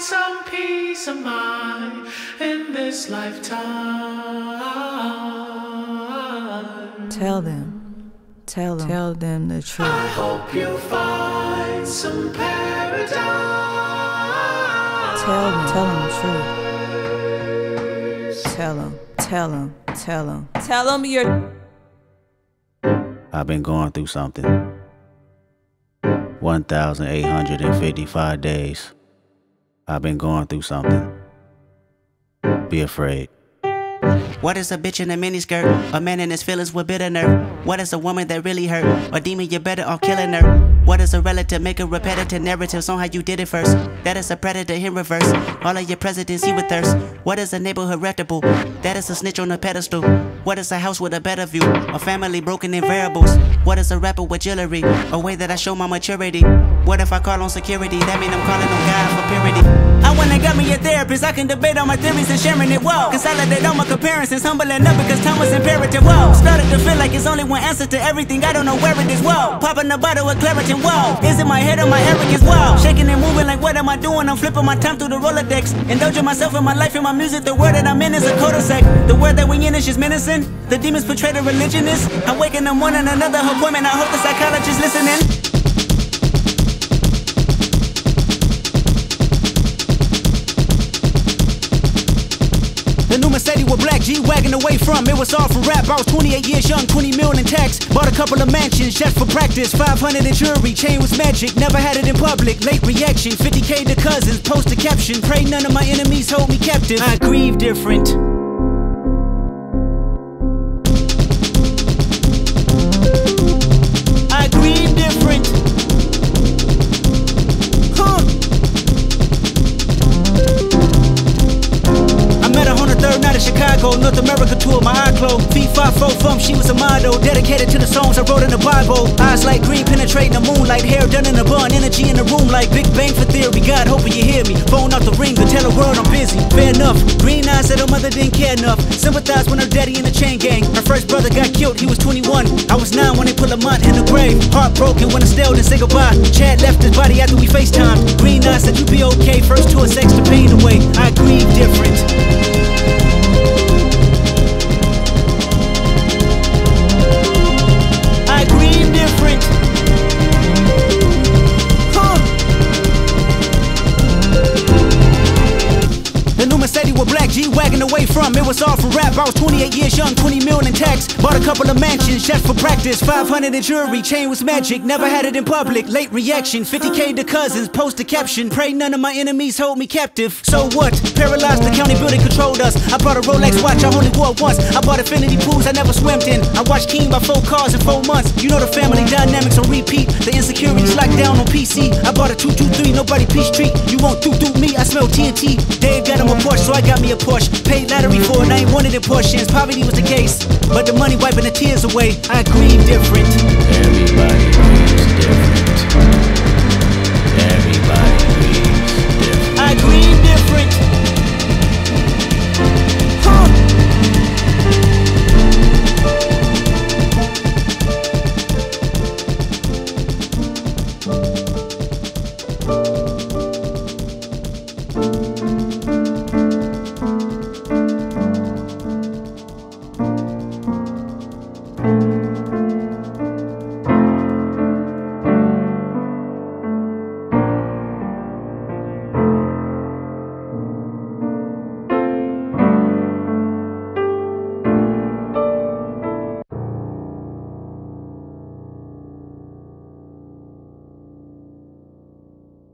some peace of mind in this lifetime. Tell them the truth. I hope you find some paradise. Tell them the truth. Tell them you're. I've been going through something. 1,855 days. I've been going through something. Be afraid. What is a bitch in a miniskirt? A man in his feelings with bitter nerve? What is a woman that really hurt? A demon, you're better off killing her. What is a relative? Make a repetitive narratives on how you did it first. That is a predator in reverse. All of your presidents you with thirst. What is a neighborhood reputable? That is a snitch on a pedestal. What is a house with a better view? A family broken in variables. What is a rapper with jewelry? A way that I show my maturity. What if I call on security? That mean I'm calling on God for purity. I went and got me a therapist. I can debate all my theories and sharing it. Whoa, consolidate all my comparisons, humbling up because time was imperative. Whoa, started to feel like it's only one answer to everything. I don't know where it is. Whoa, popping a bottle with Claritin. Whoa, is it my head or my arrogance? Whoa, shaking and moving like what am I doing? I'm flipping my time through the Rolodex, indulging myself in my life and my music. The world that I'm in is a cul-de-sac. The world that we in is just menacing. The demons portray the religionist. I wake in the morning, another appointment. I hope the psychologist listening. The new Mercedes with black G-Wagon away from. It was all for rap. I was 28 years young, 20 million in tax. Bought a couple of mansions just for practice. 500 in jewelry, chain was magic. Never had it in public. Late reaction, 50K to cousins. Post a caption. Pray none of my enemies hold me captive. I grieve different. I grieve different. Third night in Chicago, North America tour, my eye closed. Feet 5'4" from, she was a model. Dedicated to the songs I wrote in the Bible. Eyes like green, penetrating the moonlight. Hair done in a bun, energy in the room like Big Bang for theory. God, hoping you hear me. Phone out the ring to tell the world I'm busy. Fair enough. Green eyes said her mother didn't care enough. Sympathize when her daddy in the chain gang. Her first brother got killed, he was 21. I was 9 when they put Lamont in the grave. Heartbroken when Estelle didn't say goodbye. Chad left his body after we FaceTimed. Green eyes said you be okay. First tour sex to pain away. I grieve different. I grieve different. The new Mercedes with black G-Wagon away from. It was all for rap. I was 28 years young, 20 million in tax. Bought a couple of mansions just for practice. 500 in jewelry, chain was magic. Never had it in public. Late reaction, 50K to cousins. Post a caption. Pray none of my enemies hold me captive. So what? Paralyzed, the county building controlled us. I bought a Rolex watch, I only wore it once. I bought infinity pools I never swam in. I watched King buy 4 cars in 4 months. You know the family dynamics on repeat. The insecurities locked down on PC. I bought a 223, nobody peace treat. You won't do me, I smell TNT. Dave got him a Porsche, so I got me a Porsche. Paid lottery for it, I ain't wanted in portions. Poverty was the case, but the money wiping the tears away. I grieve different. Everybody